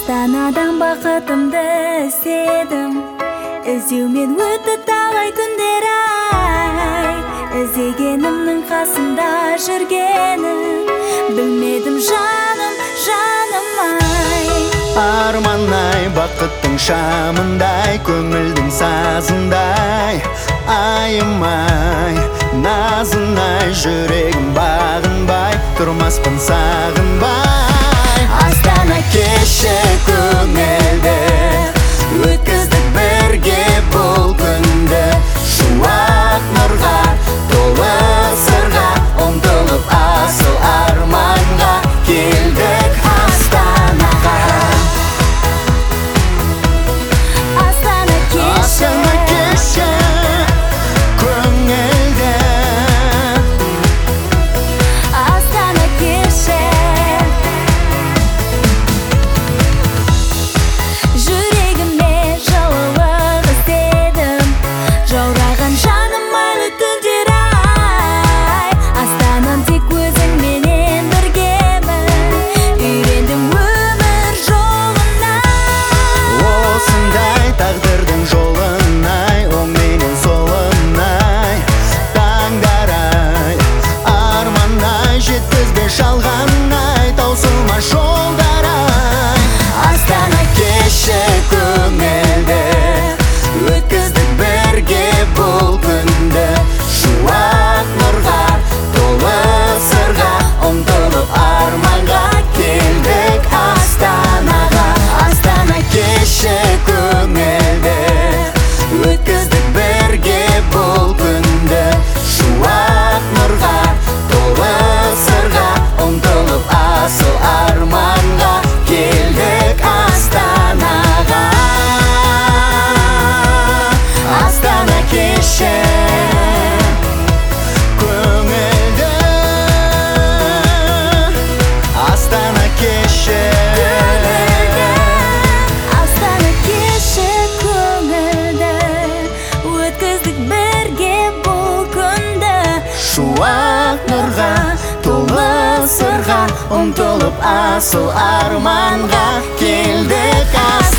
Астанадан бақытымды іздедім, іздеумен өтті талай күндер ай. Іздегенімнің қасында жүргенін білмедім жаным, жаным ай. Арман-ай, бақыттың шамындай, көңілдің сазындай, айым-ай, назын-ай, жүрегім бағынбай, тұрмаспын сағынбай. Астана кеші көңілді, өткіздік бірге бұл күнді. Шуақ нұрға, толы сырға, ұмтылып асыл арманға келдік Астанаға. Астана кеші көңілді, Астана кеші жүрегіме жылылық іздедім, жаураған жаным айлы түндер ай. Астанам тек өзіңменен біргемін, үйрендім өмір жолына. осындай тағдырдың жолын-ай, оң менен солын-ай, таңдар-ай, арман-ай, жеткізбе жалған-ай, таусылмас жолдар-ай. Астана кеші көңілді, өткіздік бірге бұл күнді. Шуақ нұрға, толы сырға, ұмтылып арманға келдік Астанаға. Астана кеші көңілді, өткіздік бірге бұл күнді. Шуақ нұрға, толы сырға, ұмтылып асыл арманға келдік Астанаға. Астана кеші көңілді, Астана кеші. Астана кеші көңілді, өткіздік бірге бұл күнді. Шуақ нұрға, толы сырға, ұмтылып асыл арманға келдік Астанаға.